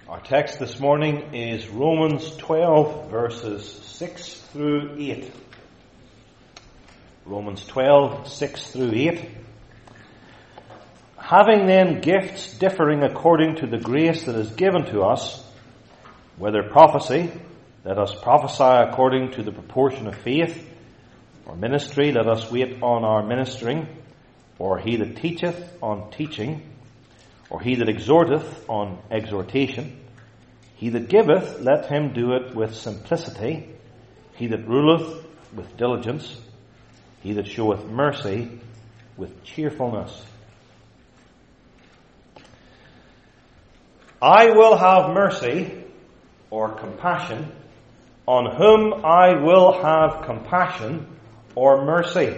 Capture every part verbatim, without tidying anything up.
Our text this morning is Romans twelve, verses six through eight. Romans twelve, six through eight. Having then gifts differing according to the grace that is given to us, whether prophecy, let us prophesy according to the proportion of faith, or ministry, let us wait on our ministering, or he that teacheth on teaching, or he that exhorteth on exhortation. He that giveth, let him do it with simplicity. He that ruleth, with diligence. He that showeth mercy, with cheerfulness. I will have mercy, or compassion, on whom I will have compassion, or mercy.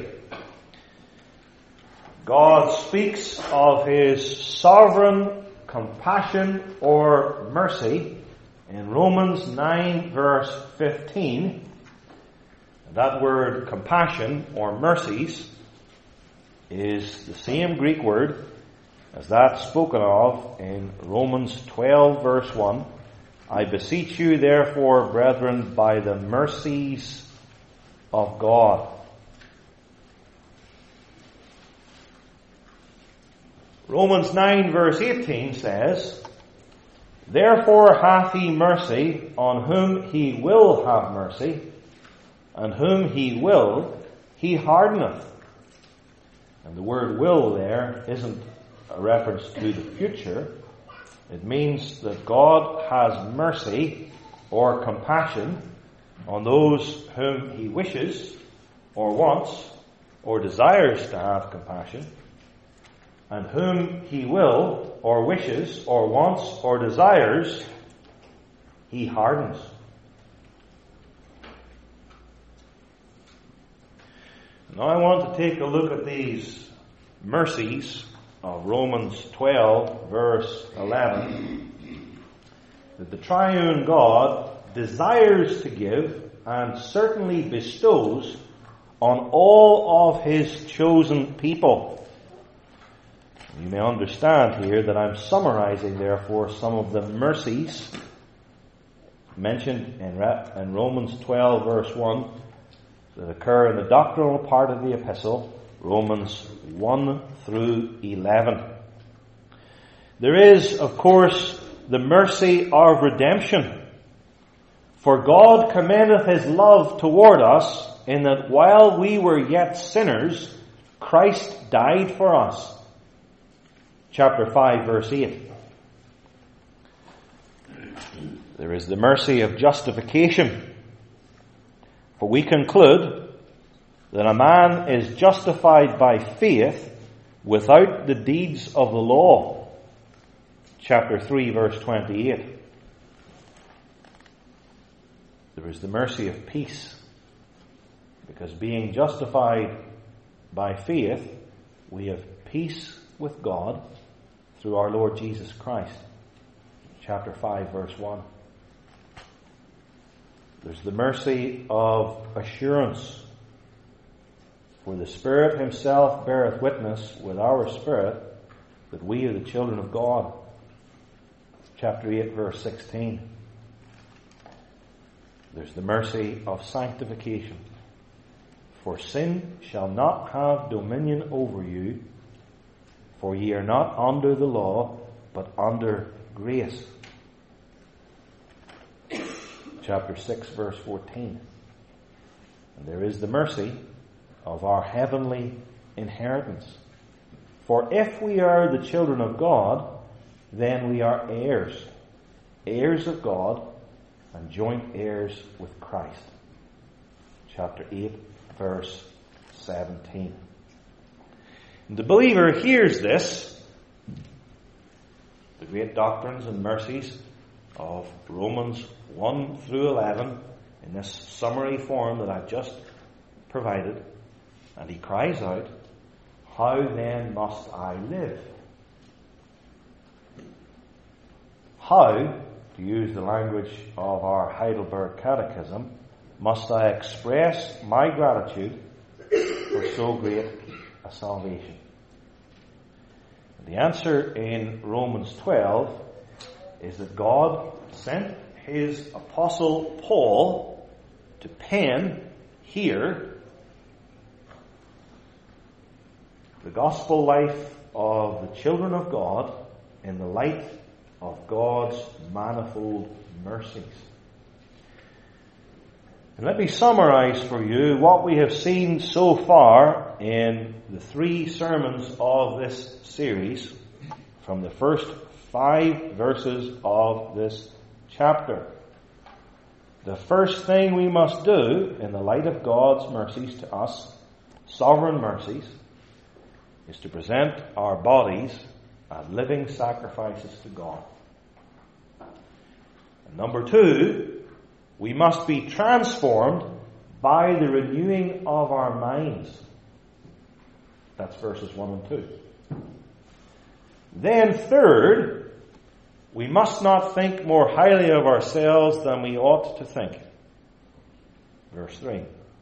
God speaks of His sovereign compassion or mercy in Romans nine verse fifteen. That word compassion or mercies is the same Greek word as that spoken of in Romans twelve verse one. I beseech you therefore, brethren, by the mercies of God. Romans nine verse eighteen says, Therefore hath he mercy on whom he will have mercy, and whom he will, he hardeneth. And the word will there isn't a reference to the future. It means that God has mercy or compassion on those whom he wishes or wants or desires to have compassion, and whom he will, or wishes, or wants, or desires, he hardens. Now I want to take a look at these mercies of Romans twelve, verse eleven, that the triune God desires to give and certainly bestows on all of his chosen people. You may understand here that I'm summarizing, therefore, some of the mercies mentioned in, in Romans twelve, verse one, that occur in the doctrinal part of the epistle, Romans one through eleven. There is, of course, the mercy of redemption. For God commendeth his love toward us, in that while we were yet sinners, Christ died for us. Chapter five, verse eight. There is the mercy of justification. For we conclude that a man is justified by faith without the deeds of the law. Chapter three, verse twenty-eight. There is the mercy of peace. Because being justified by faith, we have peace with God through our Lord Jesus Christ. Chapter five, verse one. There's the mercy of assurance. For the Spirit himself beareth witness with our spirit that we are the children of God. Chapter eight, verse sixteen. There's the mercy of sanctification. For sin shall not have dominion over you, for ye are not under the law, but under grace. Chapter six, verse fourteen. And there is the mercy of our heavenly inheritance. For if we are the children of God, then we are heirs, heirs of God, and joint heirs with Christ. Chapter eight, verse seventeen. The believer hears this, the great doctrines and mercies of Romans one through eleven, in this summary form that I've just provided, and he cries out, How then must I live? How, to use the language of our Heidelberg Catechism, must I express my gratitude for so great a salvation? The answer in Romans twelve is that God sent his apostle Paul to pen here the gospel life of the children of God in the light of God's manifold mercies. And let me summarize for you what we have seen so far in the three sermons of this series from the first five verses of this chapter. The first thing we must do in the light of God's mercies to us, sovereign mercies, is to present our bodies as living sacrifices to God. And number two, we must be transformed by the renewing of our minds. That's verses one and two. Then third, we must not think more highly of ourselves than we ought to think. Verse three.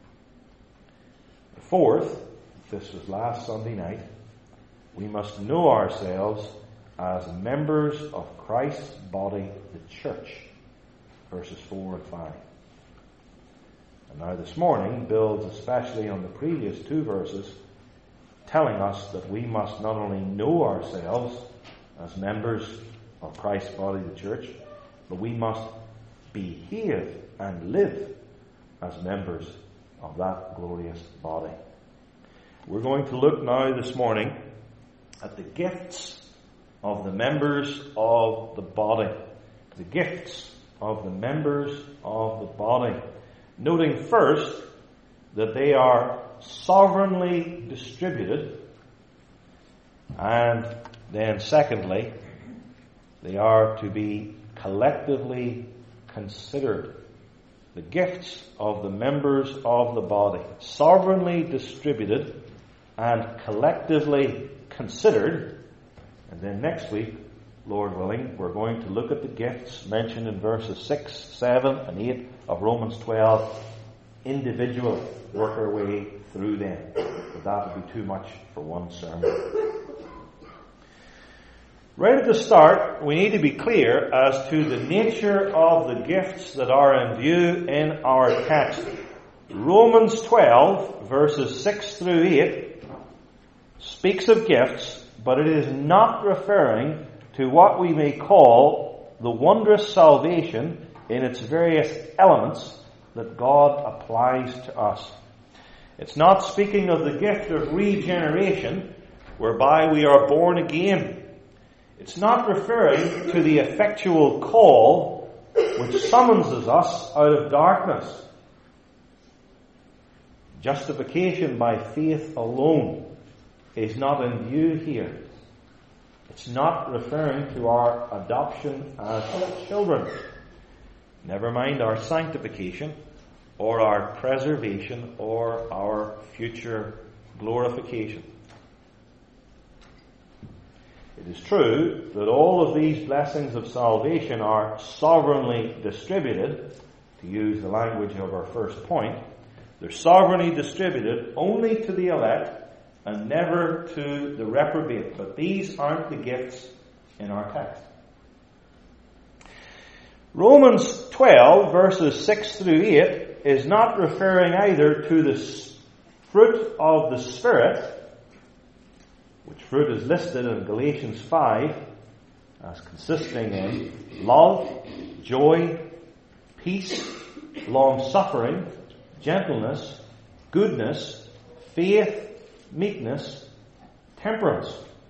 Fourth, this was last Sunday night, we must know ourselves as members of Christ's body, the church. Verses four and five. And now this morning builds especially on the previous two verses, telling us that we must not only know ourselves as members of Christ's body, the church, but we must behave and live as members of that glorious body. We're going to look now this morning at the gifts of the members of the body. The gifts of the members of the body. Noting first that they are sovereignly distributed, and then secondly, they are to be collectively considered. The gifts of the members of the body, sovereignly distributed and collectively considered. And then next week, Lord willing, we're going to look at the gifts mentioned in verses six, seven, and eight of Romans twelve individually, work our way through them. But that would be too much for one sermon. Right at the start, we need to be clear as to the nature of the gifts that are in view in our text. Romans twelve, verses six through eight, speaks of gifts, but it is not referring to what we may call the wondrous salvation in its various elements that God applies to us. It's not speaking of the gift of regeneration, whereby we are born again. It's not referring to the effectual call which summonses us out of darkness. Justification by faith alone is not in view here. It's not referring to our adoption as children. Never mind our sanctification, or our preservation, or our future glorification. It is true that all of these blessings of salvation are sovereignly distributed, to use the language of our first point. They're sovereignly distributed only to the elect and never to the reprobate. But these aren't the gifts in our text. Romans twelve, verses six through eight, is not referring either to the fruit of the Spirit, which fruit is listed in Galatians five as consisting in love, joy, peace, long-suffering, gentleness, goodness, faith, meekness, temperance.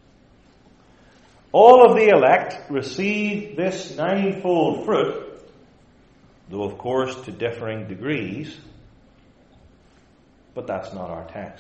All of the elect receive this ninefold fruit, though of course to differing degrees, but that's not our text.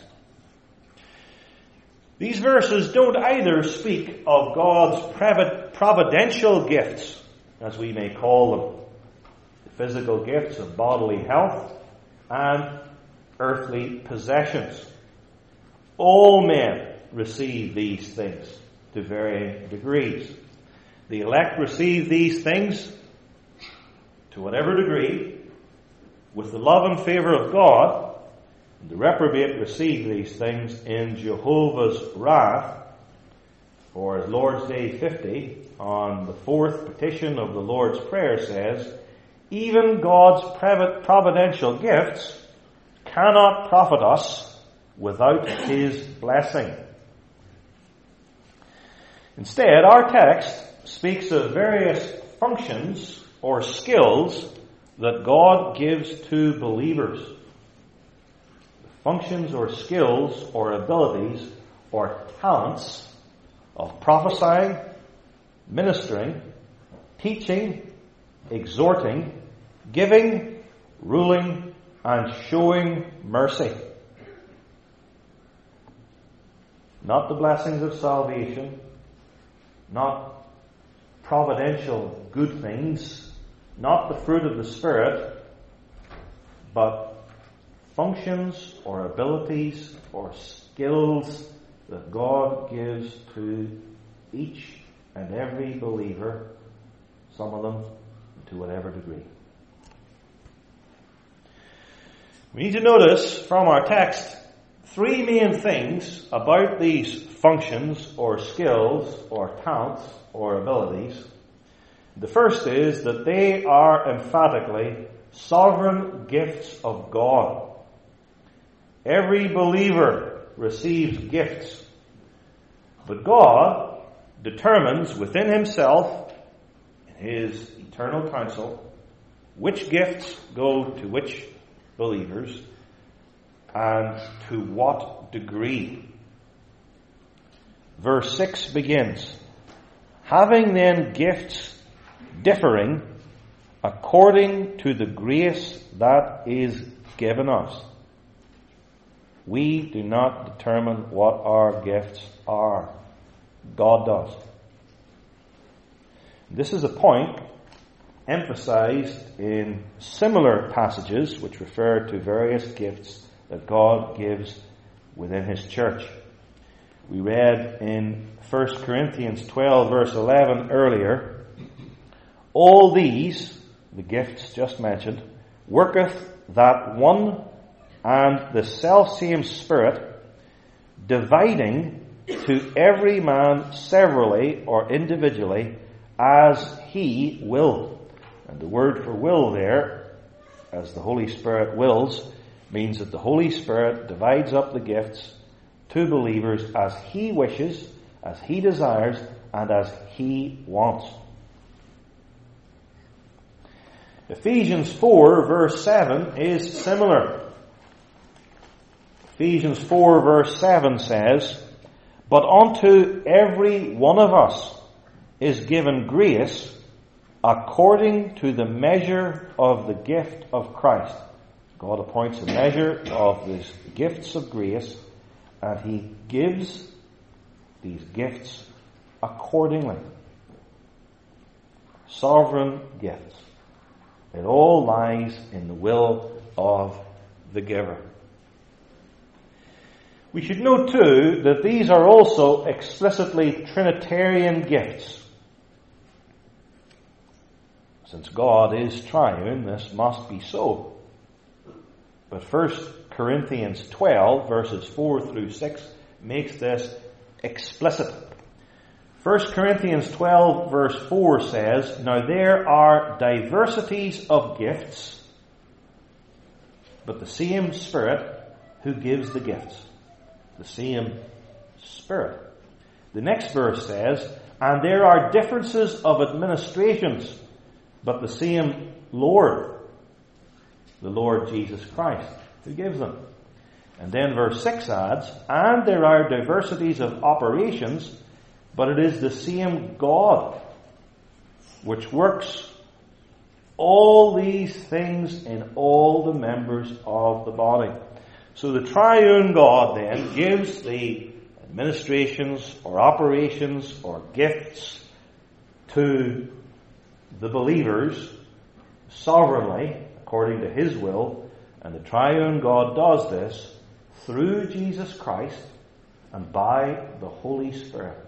These verses don't either speak of God's providential gifts, as we may call them, the physical gifts of bodily health and earthly possessions. All men receive these things to varying degrees. The elect receive these things to whatever degree with the love and favor of God. And the reprobate receive these things in Jehovah's wrath, or as Lord's Day fifty, on the fourth petition of the Lord's Prayer says, even God's providential gifts cannot profit us without His blessing. Instead, our text speaks of various functions or skills that God gives to believers. Functions or skills or abilities or talents of prophesying, ministering, teaching, exhorting, giving, ruling, and showing mercy. Not the blessings of salvation, not providential good things, not the fruit of the Spirit, but functions or abilities or skills that God gives to each and every believer, some of them to whatever degree. We need to notice from our text three main things about these functions or skills or talents or abilities. The first is that they are emphatically sovereign gifts of God. Every believer receives gifts, but God determines within Himself, in His eternal counsel, which gifts go to which believers and to what degree. Verse six begins, having then gifts differing according to the grace that is given us. We do not determine what our gifts are. God does. This is a point emphasized in similar passages which refer to various gifts that God gives within His church. We read in First Corinthians twelve verse eleven earlier, all these, the gifts just mentioned, worketh that one and the selfsame Spirit, dividing to every man severally or individually as He will. And the word for will there, as the Holy Spirit wills, means that the Holy Spirit divides up the gifts to believers as He wishes, as He desires, and as He wants. Ephesians four verse seven is similar. Ephesians four verse seven says, but unto every one of us is given grace according to the measure of the gift of Christ. God appoints a measure of these gifts of grace, and He gives these gifts accordingly. Sovereign gifts. It all lies in the will of the giver. We should note too that these are also explicitly Trinitarian gifts. Since God is triune, this must be so. But First Corinthians twelve verses four through six makes this explicit. First Corinthians twelve verse four says, now there are diversities of gifts, but the same Spirit who gives the gifts. The same Spirit. The next verse says, and there are differences of administrations, but the same Lord, the Lord Jesus Christ, who gives them. And then verse six adds, and there are diversities of operations, but it is the same God which works all these things in all the members of the body. So the triune God then gives the administrations or operations or gifts to the believers sovereignly, according to His will, and the triune God does this through Jesus Christ and by the Holy Spirit.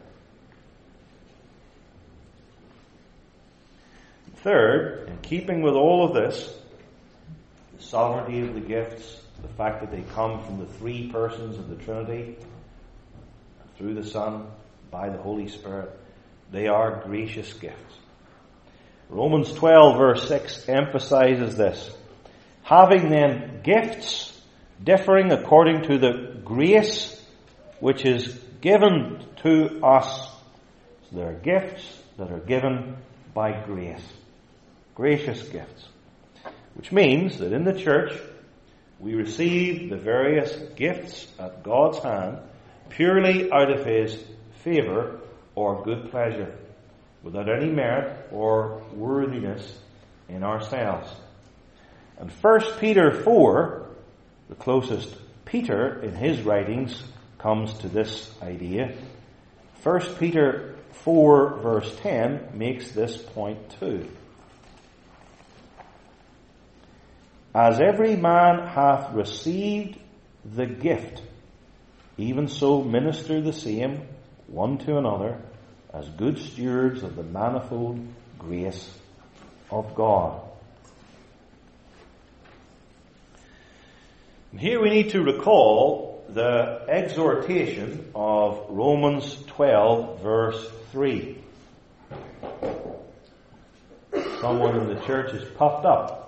Third, in keeping with all of this, the sovereignty of the gifts, the fact that they come from the three persons of the Trinity, through the Son, by the Holy Spirit. They are gracious gifts. Romans twelve verse six emphasizes this. Having then gifts differing according to the grace which is given to us. So there are gifts that are given by grace. Gracious gifts. Which means that in the church we receive the various gifts at God's hand purely out of His favour or good pleasure, without any merit or worthiness in ourselves. And First Peter four, the closest Peter in his writings comes to this idea. First Peter four verse ten makes this point too. As every man hath received the gift, even so minister the same one to another as good stewards of the manifold grace of God. And here we need to recall the exhortation of Romans twelve verse three. Someone in the church is puffed up.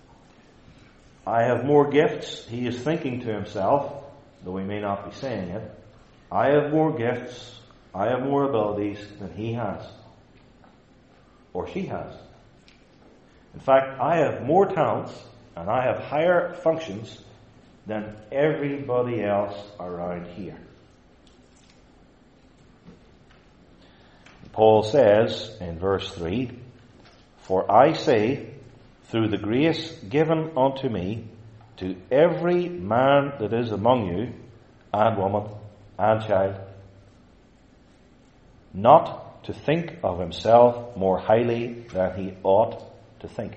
I have more gifts. He is thinking to himself, though he may not be saying it. I have more gifts. I have more abilities than he has. Or she has. In fact, I have more talents and I have higher functions than everybody else around here. Paul says in verse three, For I say, through the grace given unto me, to every man that is among you, and woman, and child, not to think of himself more highly than he ought to think.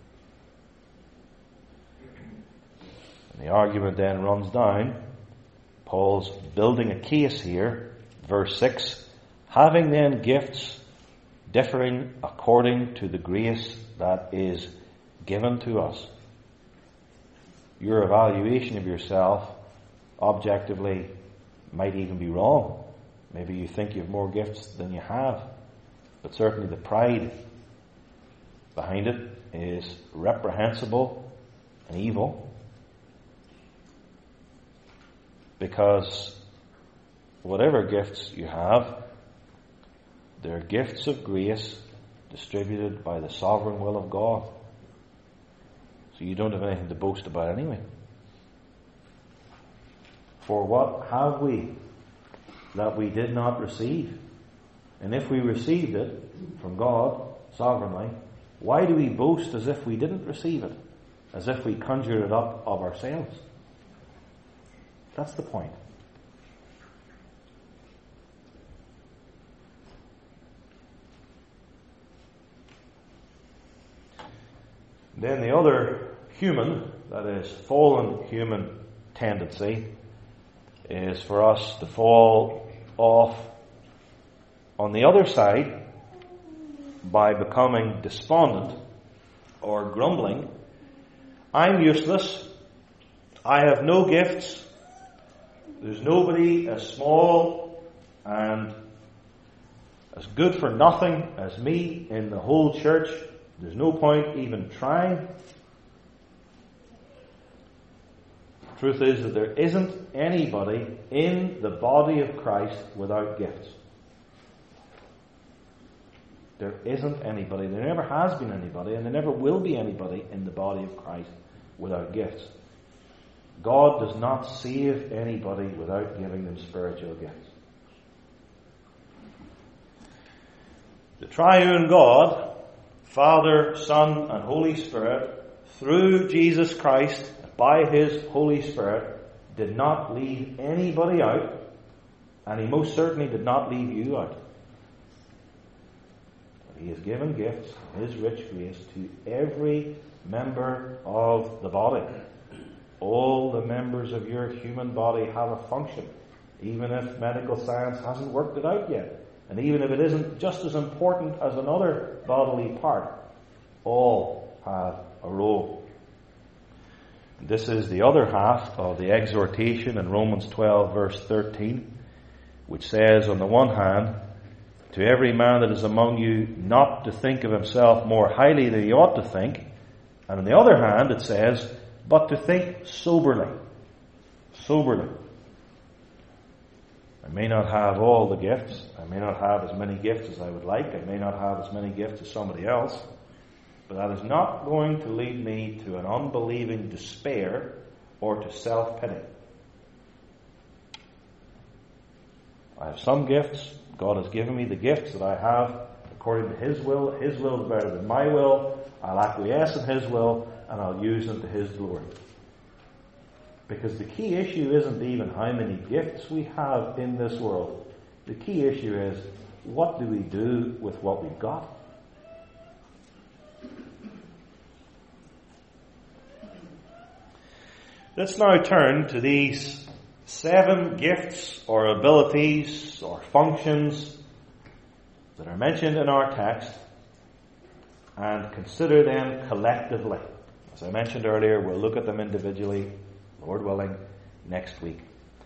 And the argument then runs down. Paul's building a case here. Verse six, having then gifts differing according to the grace that is given to us. Your evaluation of yourself objectively might even be wrong. Maybe you think you have more gifts than you have. But certainly the pride behind it is reprehensible and evil. Because whatever gifts you have, they're gifts of grace distributed by the sovereign will of God. So you don't have anything to boast about anyway. For what have we that we did not receive? And if we received it from God sovereignly, why do we boast as if we didn't receive it? As if we conjured it up of ourselves? That's the point. Then the other human, that is fallen human tendency, is for us to fall off on the other side by becoming despondent or grumbling. I'm useless. I have no gifts. There's nobody as small and as good for nothing as me in the whole church. There's no point even trying. The truth is that there isn't anybody in the body of Christ without gifts. There isn't anybody. There never has been anybody, and there never will be anybody in the body of Christ without gifts. God does not save anybody without giving them spiritual gifts. The triune God, Father, Son, and Holy Spirit, through Jesus Christ, by His Holy Spirit, did not leave anybody out, and He most certainly did not leave you out. He has given gifts, His rich grace, to every member of the body. All the members of your human body have a function, even if medical science hasn't worked it out yet. And even if it isn't just as important as another bodily part, all have a role. And this is the other half of the exhortation in Romans twelve verse thirteen, which says, on the one hand, to every man that is among you not to think of himself more highly than he ought to think. And on the other hand, it says, but to think soberly. Soberly. I may not have all the gifts. I may not have as many gifts as I would like. I may not have as many gifts as somebody else. But that is not going to lead me to an unbelieving despair or to self-pity. I have some gifts. God has given me the gifts that I have according to His will. His will is better than my will. I'll acquiesce in His will and I'll use them to His glory. Because the key issue isn't even how many gifts we have in this world. The key issue is, what do we do with what we've got? Let's now turn to these seven gifts or abilities or functions that are mentioned in our text and consider them collectively. As I mentioned earlier, we'll look at them individually, Lord willing, next week.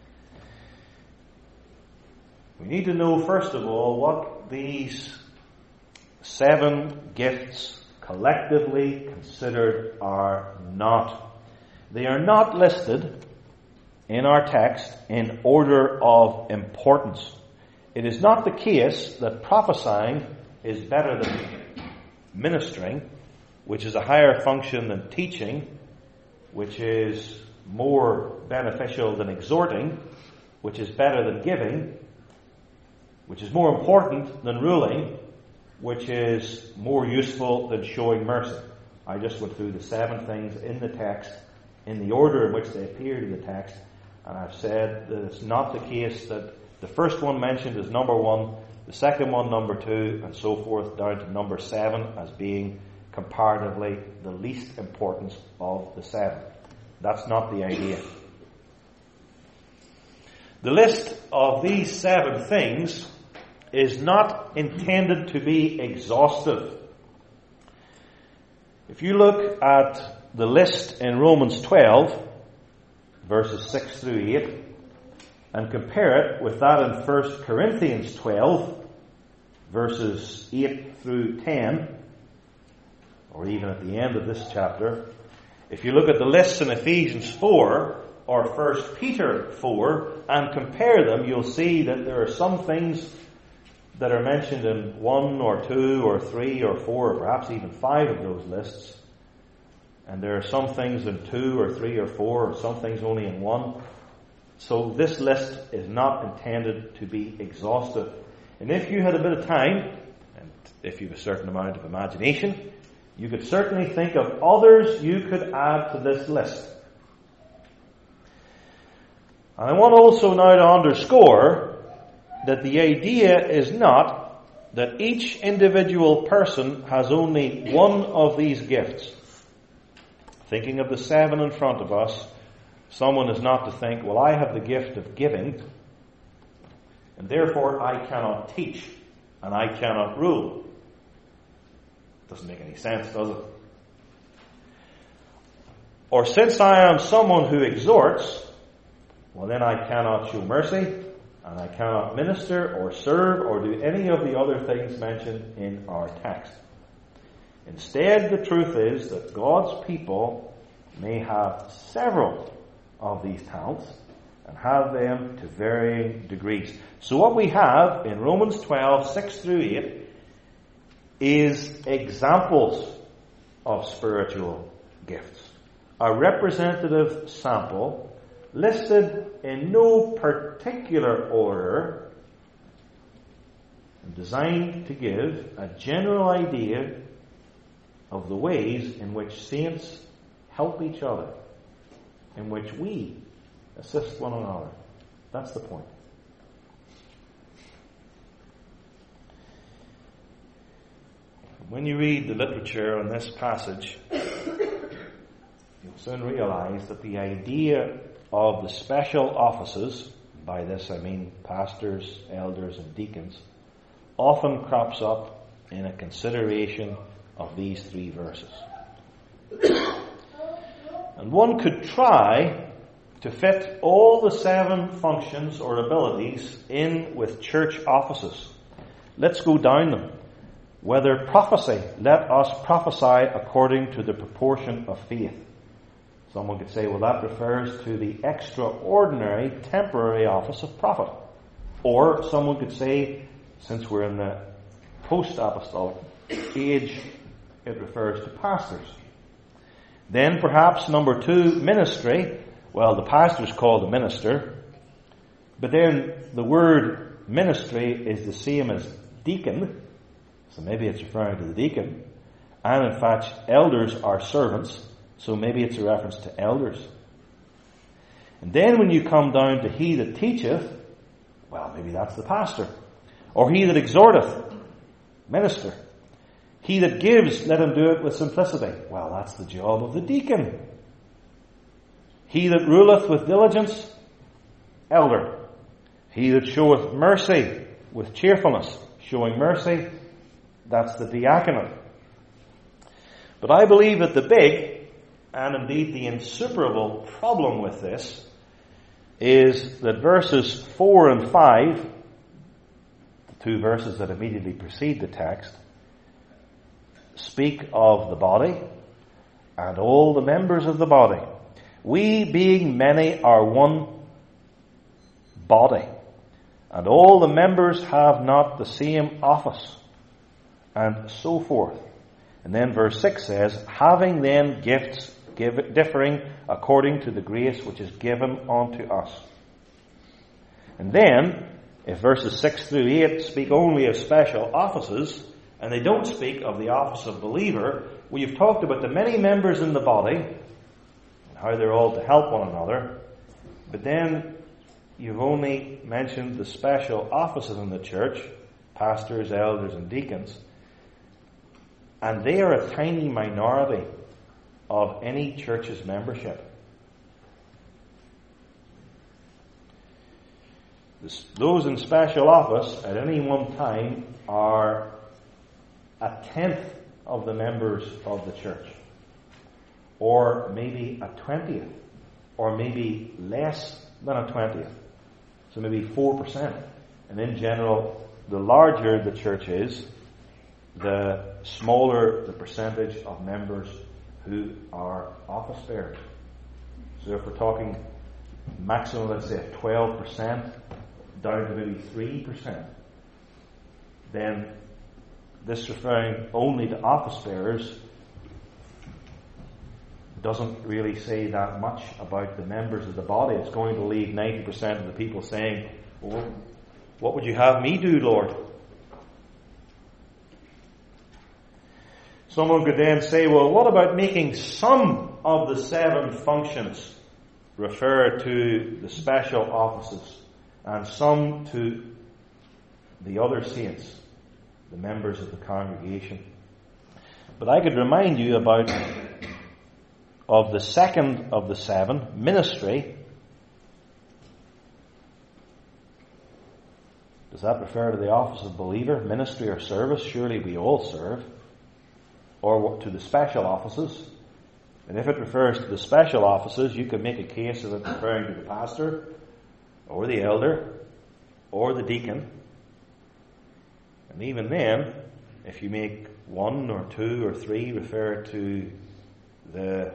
We need to know, first of all, what these seven gifts collectively considered are not. They are not listed in our text in order of importance. It is not the case that prophesying is better than ministering, which is a higher function than teaching, which is more beneficial than exhorting, which is better than giving, which is more important than ruling, which is more useful than showing mercy. I just went through the seven things in the text in the order in which they appeared in the text, and I've said that it's not the case that the first one mentioned is number one, the second one number two, and so forth down to number seven as being comparatively the least importance of the seven. That's not the idea. The list of these seven things is not intended to be exhaustive. If you look at the list in Romans twelve, verses six through eight, and compare it with that in First Corinthians twelve, verses eight through ten, or even at the end of this chapter. If you look at the lists in Ephesians four or First Peter four and compare them, you'll see that there are some things that are mentioned in one or two or three or four or perhaps even five of those lists. And there are some things in two or three or four, or some things only in one. So this list is not intended to be exhaustive. And if you had a bit of time, and if you have a certain amount of imagination, you could certainly think of others you could add to this list. And I want also now to underscore that the idea is not that each individual person has only one of these gifts. Thinking of the seven in front of us, someone is not to think, well, I have the gift of giving, and therefore I cannot teach, and I cannot rule. Doesn't make any sense, does it? Or since I am someone who exhorts, well then I cannot show mercy, and I cannot minister or serve or do any of the other things mentioned in our text. Instead, the truth is that God's people may have several of these talents and have them to varying degrees. So what we have in Romans twelve, six through eight is examples of spiritual gifts. A representative sample listed in no particular order, designed to give a general idea of the ways in which saints help each other, in which we assist one another. That's the point. When you read the literature on this passage, you'll soon realize that the idea of the special offices, by this I mean pastors, elders, and deacons, often crops up in a consideration of these three verses. And one could try to fit all the seven functions or abilities in with church offices. Let's go down them. Whether prophecy, let us prophesy according to the proportion of faith. Someone could say, well, that refers to the extraordinary temporary office of prophet. Or someone could say, since we're in the post-apostolic age, it refers to pastors. Then perhaps number two, ministry. Well, the pastor is called a minister. But then the word ministry is the same as deacon. So maybe it's referring to the deacon. And in fact, elders are servants. So maybe it's a reference to elders. And then when you come down to he that teacheth, well, maybe that's the pastor. Or he that exhorteth, minister. He that gives, let him do it with simplicity. Well, that's the job of the deacon. He that ruleth with diligence, elder. He that showeth mercy with cheerfulness, showing mercy, that's the diaconate. But I believe that the big, and indeed the insuperable problem with this, is that verses four and five, the two verses that immediately precede the text, speak of the body and all the members of the body. We, being many, are one body, and all the members have not the same office, and so forth. And then verse six says, having then gifts give, differing according to the grace which is given unto us. And then, if verses six through eight speak only of special offices, and they don't speak of the office of believer, well, you've talked about the many members in the body, and how they're all to help one another, but then you've only mentioned the special offices in the church, pastors, elders, and deacons, and they are a tiny minority of any church's membership. Those in special office at any one time are a tenth of the members of the church, or maybe a twentieth, or maybe less than a twentieth, so maybe four percent. And in general, the larger the church is, the smaller the percentage of members who are office bearers. So if we're talking maximum, let's say twelve percent, down to maybe three percent, then this referring only to office bearers doesn't really say that much about the members of the body. It's going to leave ninety percent of the people saying, well, what would you have me do, Lord? Someone could then say, well, what about making some of the seven functions refer to the special offices and some to the other saints, the members of the congregation? But I could remind you about of the second of the seven, ministry. Does that refer to the office of believer, ministry or service? Surely we all serve. Or to the special offices. And if it refers to the special offices, you could make a case of it referring to the pastor, or the elder, or the deacon. And even then, if you make one or two or three refer to the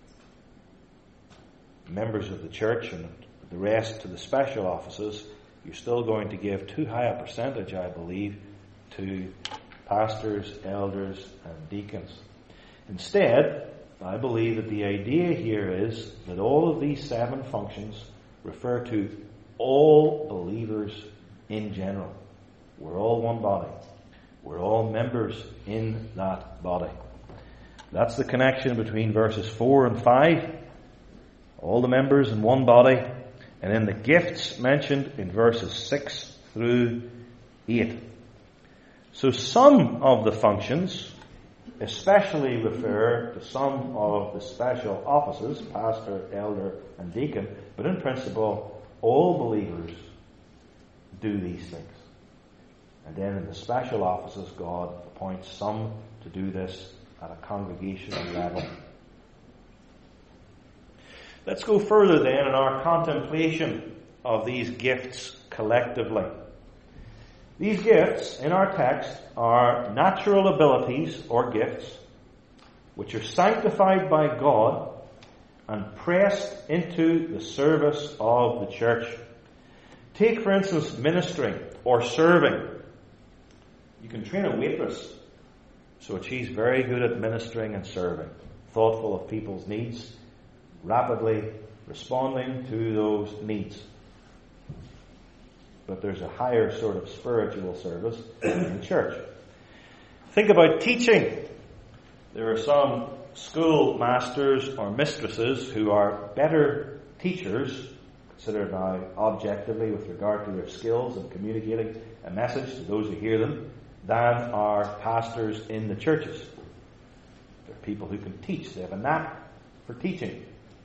members of the church and the rest to the special offices, you're still going to give too high a percentage, I believe, to pastors, elders, and deacons. Instead, I believe that the idea here is that all of these seven functions refer to all believers in general. We're all one body. We're all members in that body. That's the connection between verses four and five. All the members in one body. And then the gifts mentioned in verses six through eight. So some of the functions especially refer to some of the special offices, pastor, elder, and deacon, but in principle, all believers do these things. And then in the special offices, God appoints some to do this at a congregational level. Let's go further then in our contemplation of these gifts collectively. These gifts in our text are natural abilities or gifts which are sanctified by God and pressed into the service of the church. Take, for instance, ministering or serving. You can train a waitress so that she's very good at ministering and serving, thoughtful of people's needs, rapidly responding to those needs. But there's a higher sort of spiritual service in the church. Think about teaching. There are some school masters or mistresses who are better teachers, considered now objectively with regard to their skills in communicating a message to those who hear them, than are pastors in the churches. They're people who can teach. They have a knack for teaching.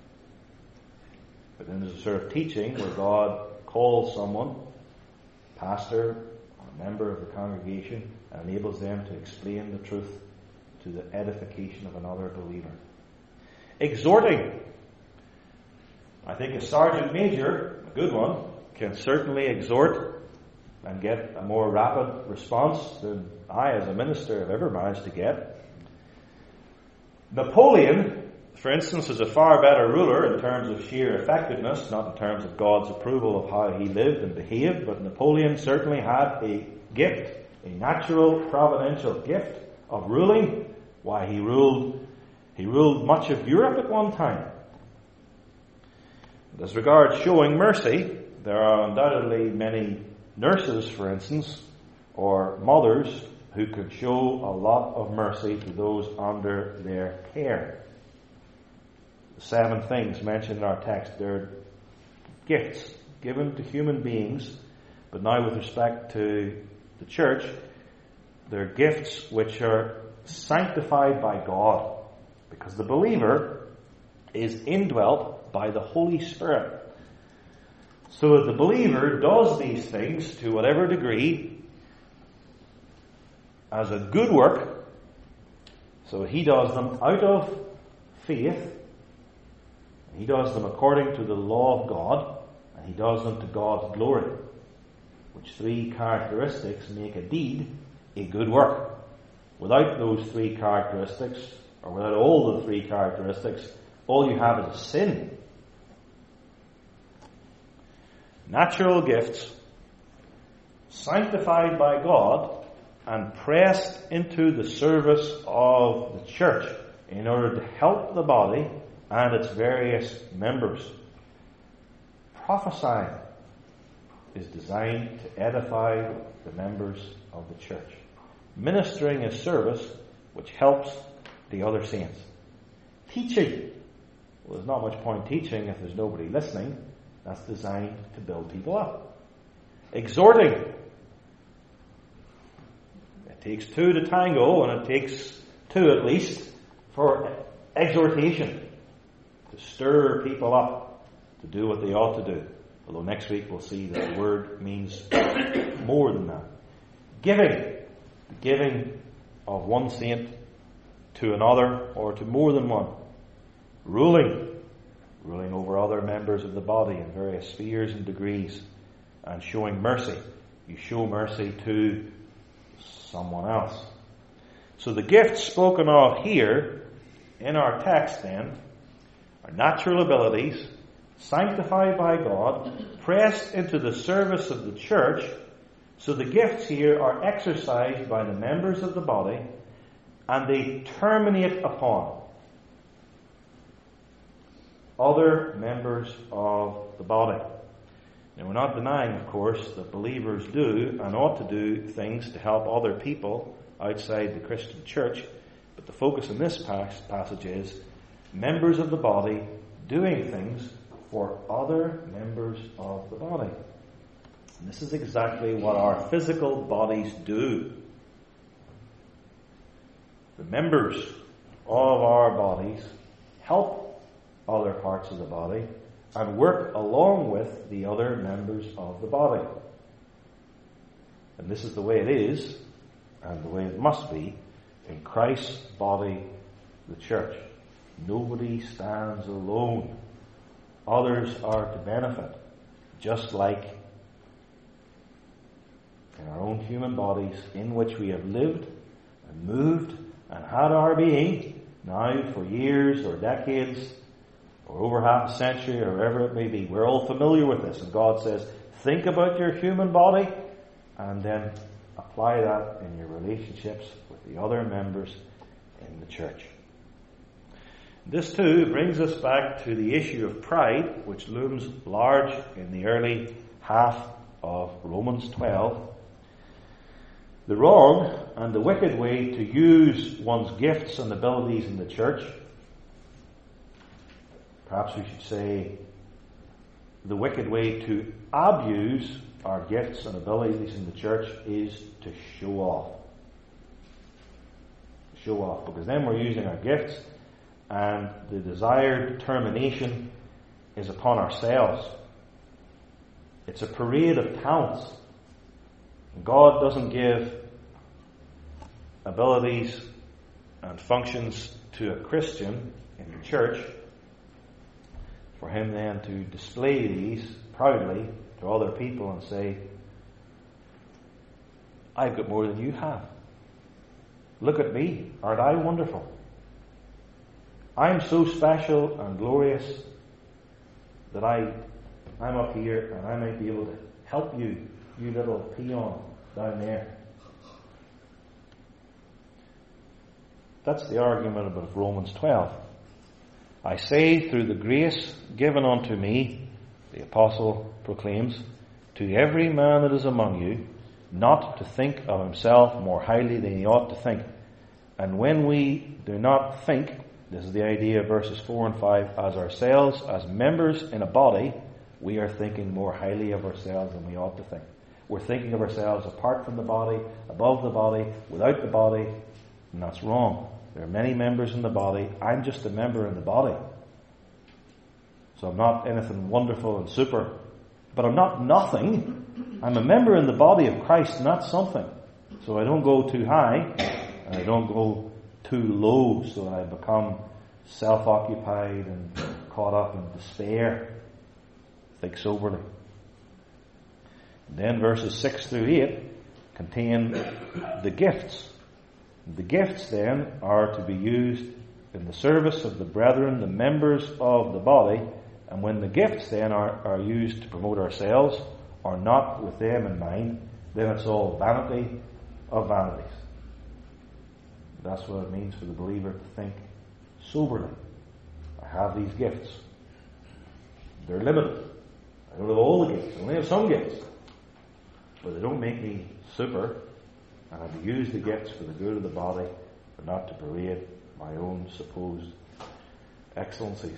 But then there's a sort of teaching where God calls someone, pastor or a member of the congregation, and enables them to explain the truth to the edification of another believer. Exhorting. I think a sergeant major, a good one, can certainly exhort and get a more rapid response than I as a minister have ever managed to get. Napoleon, for instance, is a far better ruler in terms of sheer effectiveness, not in terms of God's approval of how he lived and behaved, but Napoleon certainly had a gift, a natural providential gift of ruling. Why, he ruled he ruled much of Europe at one time. As regards showing mercy, there are undoubtedly many nurses, for instance, or mothers who could show a lot of mercy to those under their care. The seven things mentioned in our text, they're gifts given to human beings, but now with respect to the church, they're gifts which are sanctified by God, because the believer is indwelt by the Holy Spirit. So that the believer does these things to whatever degree as a good work. So he does them out of faith. He does them according to the law of God. And he does them to God's glory. Which three characteristics make a deed a good work. Without those three characteristics, or without all the three characteristics, all you have is a sin. Natural gifts, sanctified by God and pressed into the service of the church in order to help the body and its various members. Prophesying is designed to edify the members of the church. Ministering is service which helps the other saints. Teaching. Well, there's not much point teaching if there's nobody listening. That's designed to build people up. Exhorting. It takes two to tango, and it takes two at least for exhortation. To stir people up to do what they ought to do. Although next week we'll see that the word means more than that. Giving. The giving of one saint to another or to more than one. Ruling. Ruling over other members of the body in various spheres and degrees. And showing mercy. You show mercy to someone else. So the gifts spoken of here in our text then are natural abilities sanctified by God, pressed into the service of the church. So the gifts here are exercised by the members of the body, and they terminate upon other members of the body. Now, we're not denying, of course, that believers do and ought to do things to help other people outside the Christian church, but the focus in this passage is members of the body doing things for other members of the body. And this is exactly what our physical bodies do. The members of our bodies help other parts of the body and work along with the other members of the body. And this is the way it is, and the way it must be, in Christ's body, the church. Nobody stands alone. Others are to benefit, just like in our own human bodies in which we have lived and moved and had our being now for years or decades or over half a century or wherever it may be. We're all familiar with this, and God says, think about your human body and then apply that in your relationships with the other members in the church. This too brings us back to the issue of pride, which looms large in the early half of Romans twelve. The wrong and the wicked way to use one's gifts and abilities in the church, perhaps we should say the wicked way to abuse our gifts and abilities in the church, is to show off. Show off, because then we're using our gifts and the desired termination is upon ourselves. It's a parade of talents. God doesn't give abilities and functions to a Christian in the church for him then to display these proudly to other people and say, I've got more than you have. Look at me. Aren't I wonderful? I'm so special and glorious that I, I'm up here and I might be able to help you, you little peon down there. That's the argument about Romans twelve. I say, through the grace given unto me, the apostle proclaims, to every man that is among you, not to think of himself more highly than he ought to think. And when we do not think, this is the idea of verses four and five, as ourselves, as members in a body, we are thinking more highly of ourselves than we ought to think. We're thinking of ourselves apart from the body, above the body, without the body, and that's wrong. There are many members in the body. I'm just a member in the body. So I'm not anything wonderful and super. But I'm not nothing. I'm a member in the body of Christ, not something. So I don't go too high, and I don't go too low, so that I become self-occupied and caught up in despair. Think soberly. And then verses six through eight contain the gifts. The gifts then are to be used in the service of the brethren, the members of the body, and when the gifts then are, are used to promote ourselves, or not with them in mind, then it's all vanity of vanities. That's what it means for the believer to think soberly. I have these gifts. They're limited. I don't have all the gifts. I only have some gifts. But they don't make me super. And I'm to use the gifts for the good of the body, but not to parade my own supposed excellencies.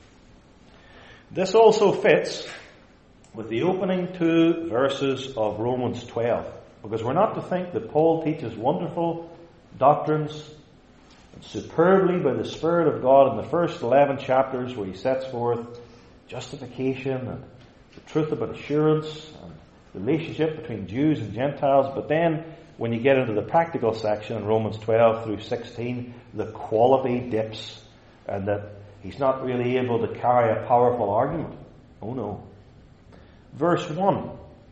This also fits with the opening two verses of Romans twelve, because we're not to think that Paul teaches wonderful doctrines and superbly by the Spirit of God in the first eleven chapters, where he sets forth justification and the truth about assurance and the relationship between Jews and Gentiles, but then when you get into the practical section in Romans twelve through sixteen, the quality dips, and that he's not really able to carry a powerful argument. Oh no. Verse one.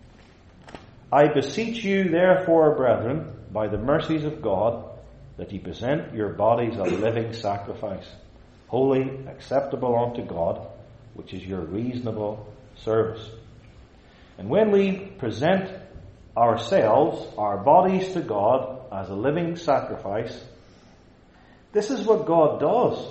I beseech you therefore, brethren, by the mercies of God, that ye present your bodies a living sacrifice, holy, acceptable unto God, which is your reasonable service. And when we present ourselves, our bodies to God as a living sacrifice, this is what God does.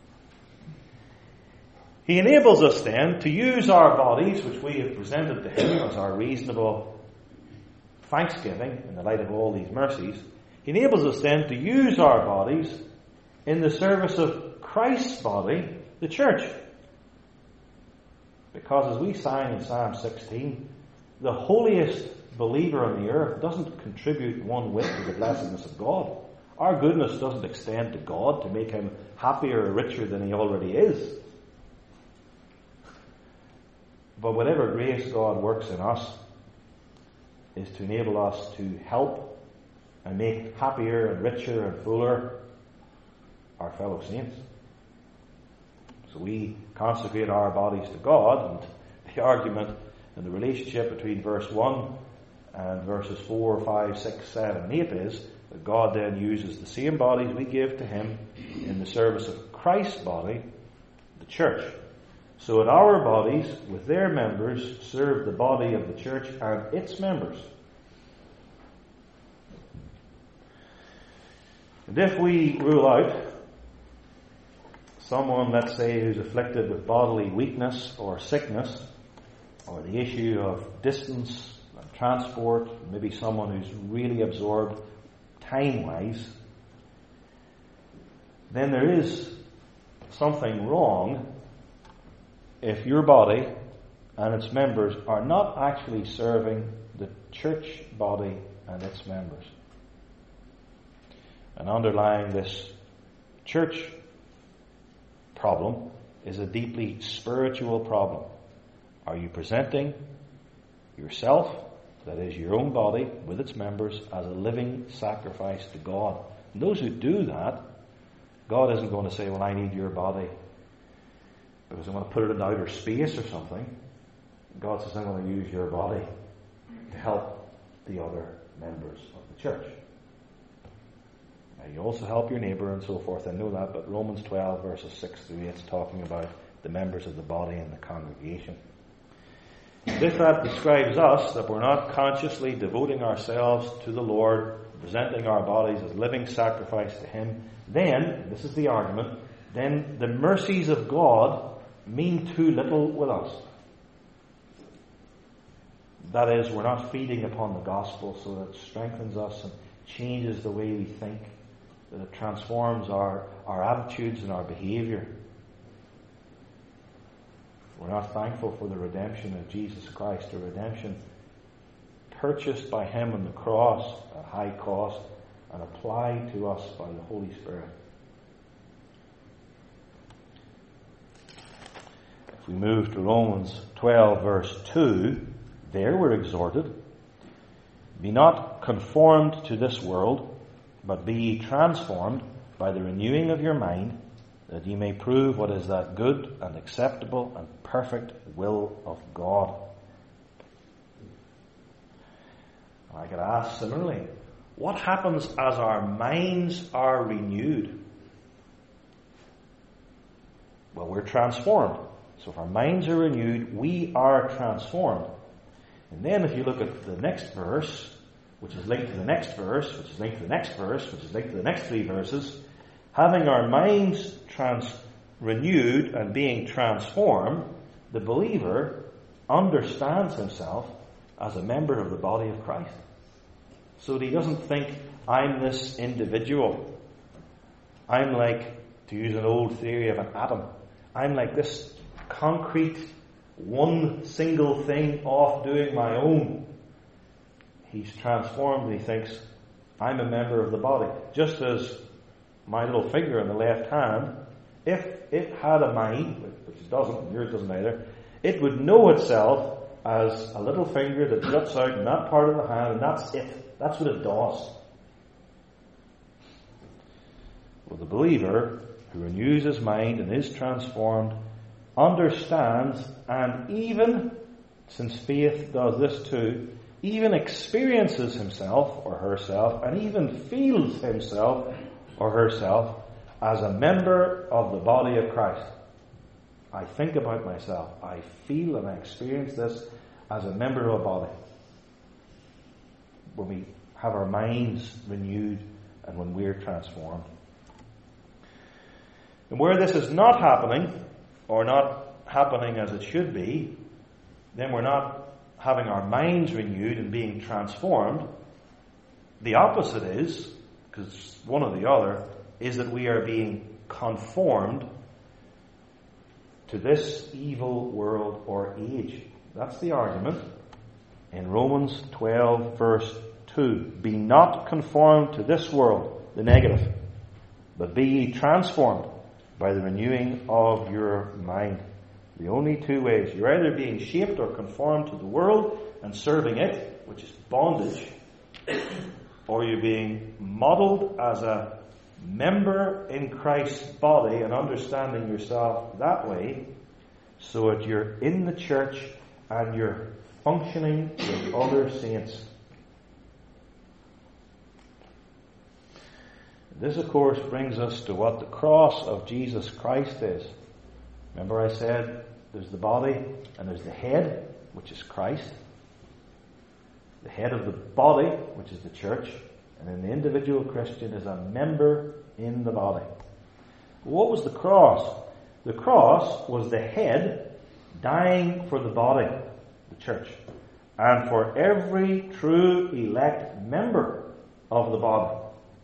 He enables us then to use our bodies, which we have presented to Him as our reasonable thanksgiving in the light of all these mercies. He enables us then to use our bodies in the service of Christ's body, the church. Because as we sang in Psalm sixteen, the holiest believer on the earth doesn't contribute one whit to the blessedness of God. Our goodness doesn't extend to God to make Him happier or richer than He already is. But whatever grace God works in us is to enable us to help and make happier and richer and fuller our fellow saints. So we consecrate our bodies to God, and the argument and the relationship between verse one And verses four, five, six, seven, and eight is that God then uses the same bodies we give to Him in the service of Christ's body, the church. So that our bodies, with their members, serve the body of the church and its members. And if we rule out someone, let's say, who's afflicted with bodily weakness or sickness, or the issue of distance and transport, maybe someone who's really absorbed time-wise, then there is something wrong if your body and its members are not actually serving the church body and its members. And underlying this church problem is a deeply spiritual problem. Are you presenting yourself, that is your own body, with its members, as a living sacrifice to God? And those who do that, God isn't going to say, well, I need your body because I'm going to put it in outer space or something. God says, I'm going to use your body to help the other members of the church. Now, you also help your neighbour and so forth, I know that, but Romans twelve verses six through eight is talking about the members of the body and the congregation. And if that describes us, that we're not consciously devoting ourselves to the Lord, presenting our bodies as living sacrifice to Him, then, this is the argument, then the mercies of God mean too little with us. That is, we're not feeding upon the gospel so that it strengthens us and changes the way we think, that it transforms our, our attitudes and our behaviour. We're not thankful for the redemption of Jesus Christ, a redemption purchased by Him on the cross at high cost and applied to us by the Holy Spirit. If we move to Romans twelve verse two, there we're exhorted, be not conformed to this world, but be ye transformed by the renewing of your mind, that ye may prove what is that good and acceptable and perfect will of God. I could ask similarly, what happens as our minds are renewed? Well, we're transformed. So if our minds are renewed, we are transformed. And then if you look at the next verse, which is linked to the next verse, which is linked to the next verse, which is linked to the next three verses, having our minds trans- renewed and being transformed, the believer understands himself as a member of the body of Christ. So that he doesn't think, I'm this individual. I'm like, to use an old theory of an atom, I'm like this concrete, one single thing off doing my own. He's transformed and he thinks, I'm a member of the body. Just as my little finger in the left hand, if it had a mind, which it doesn't, and yours doesn't either, it would know itself as a little finger that juts out in that part of the hand, and that's it. That's what it does. Well, the believer who renews his mind and is transformed understands, and even, since faith does this too, even experiences himself or herself, and even feels himself or herself as a member of the body of Christ. I think about myself. I feel and I experience this as a member of a body. When we have our minds renewed and when we're transformed. And where this is not happening, or not happening as it should be, then we're not having our minds renewed and being transformed. The opposite is, because one or the other, is that we are being conformed to this evil world or age. That's the argument in Romans twelve verse two. Be not conformed to this world, the negative, but be ye transformed by the renewing of your mind. The only two ways. You're either being shaped or conformed to the world and serving it, which is bondage, or you're being modeled as a member in Christ's body and understanding yourself that way, so that you're in the church and you're functioning with other saints This, of course, brings us to what the cross of Jesus Christ is. Remember I said there's the body and there's the head, which is Christ. The head of the body, which is the church. And then the individual Christian is a member in the body. What was the cross? The cross was the head dying for the body, the church, and for every true elect member of the body.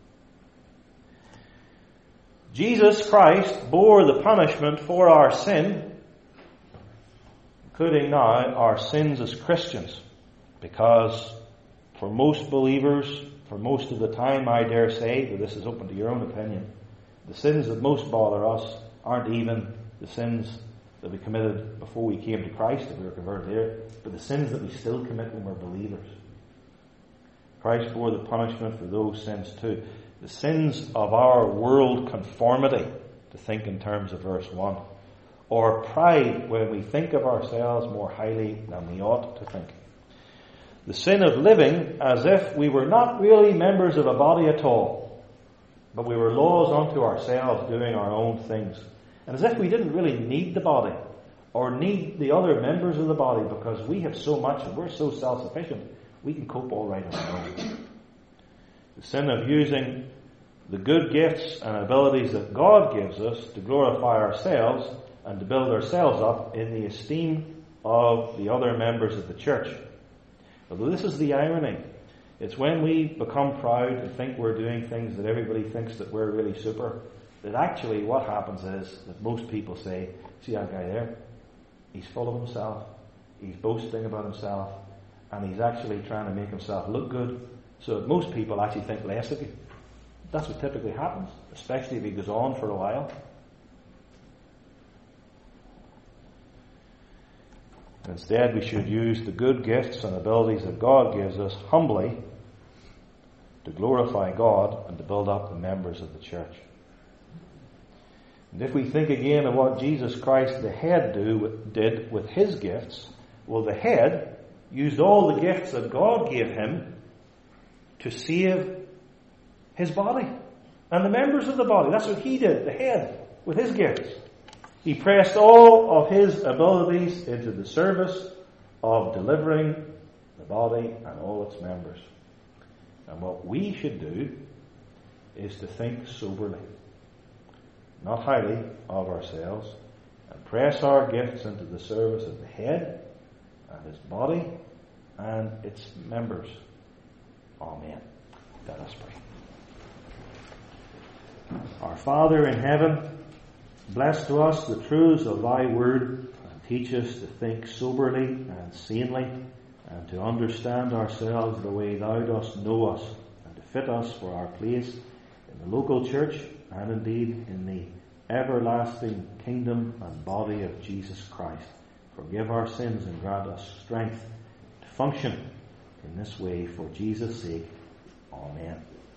Jesus Christ bore the punishment for our sin, including now our sins as Christians, because for most believers, for most of the time, I dare say, but this is open to your own opinion, the sins that most bother us aren't even the sins that we committed before we came to Christ, if we were converted here, but the sins that we still commit when we're believers. Christ bore the punishment for those sins too. The sins of our world conformity, to think in terms of verse one, or pride when we think of ourselves more highly than we ought to think. The sin of living as if we were not really members of a body at all, but we were laws unto ourselves doing our own things. And as if we didn't really need the body or need the other members of the body because we have so much and we're so self-sufficient, we can cope all right on our own. The sin of using the good gifts and abilities that God gives us to glorify ourselves and to build ourselves up in the esteem of the other members of the church. Although this is the irony. It's when we become proud and think we're doing things that everybody thinks that we're really super, that actually what happens is that most people say, see that guy there? He's full of himself. He's boasting about himself. And he's actually trying to make himself look good. So that most people actually think less of you. That's what typically happens, especially if he goes on for a while. Instead, we should use the good gifts and abilities that God gives us humbly to glorify God and to build up the members of the church. And if we think again of what Jesus Christ, the head, do, did with his gifts, well, the head used all the gifts that God gave him to save his body and the members of the body. That's what he did, the head, with his gifts. He pressed all of his abilities into the service of delivering the body and all its members. And what we should do is to think soberly, not highly of ourselves, and press our gifts into the service of the head and his body and its members. Amen. Let us pray. Our Father in heaven, bless to us the truths of thy word and teach us to think soberly and sanely and to understand ourselves the way thou dost know us and to fit us for our place in the local church and indeed in the everlasting kingdom and body of Jesus Christ. Forgive our sins and grant us strength to function in this way for Jesus' sake. Amen.